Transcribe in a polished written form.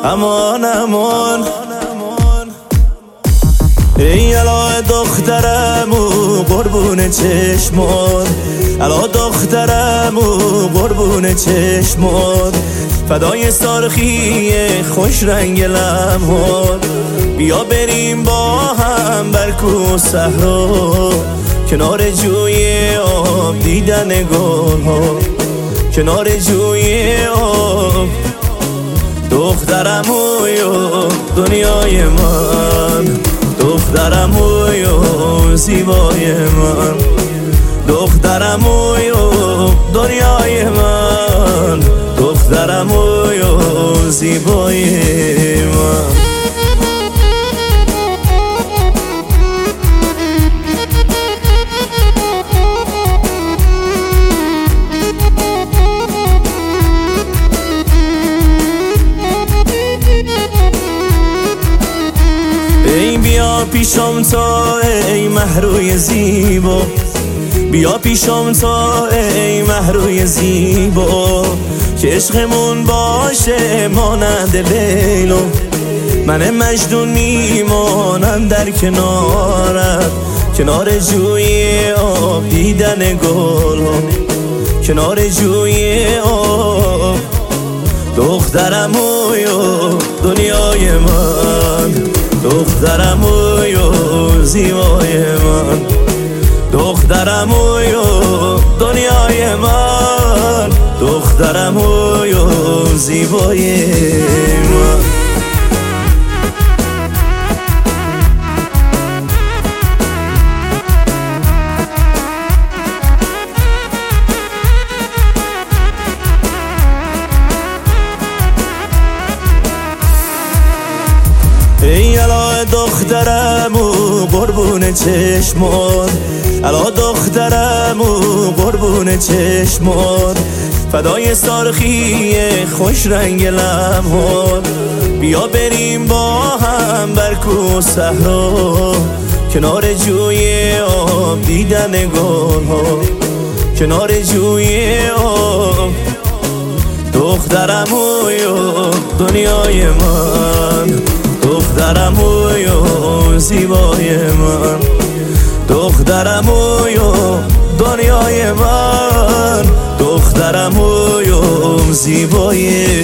امان امان. ای الا دخترم و قربون چشمات، الا دخترم و قربون چشمات، فدای سرخی خوش رنگ لبات. بیا بریم با هم بر کوه و صحرا، کنار جوی آب دیدن گل‌ها، کنار جوی آب. دخترم اوی دنیای من، دخترم اوی زیبای من، دخترم اوی دنیای من، دخترم اوی زیبای من. ای بیا پیشم تا ای مهروی زیبا، بیا پیشم تا ای مهروی زیبا، که عشقمون باشه مانند لیلو. من مجنون میمانم در کنارت، کنار جوی آب دیدن گل ها، کنار جوی آب. دخترم اوی دنیای من، دخترم اوی زیبای من، دخترم اوی دنیای من، دخترم اوی زیبای من. ای الا دخترم و قربون چشمات، الا دخترم و قربون چشمات، فدای سرخی خوش رنگ لبات. بیا بریم با هم بر کوه و صحرا، کنار جوی آب دیدن گل‌ها، کنار جوی آب. دخترم اوی دنیای من، دخترم اوی زیبای من، دخترم اوی دنیای من، دخترم اوی زیبای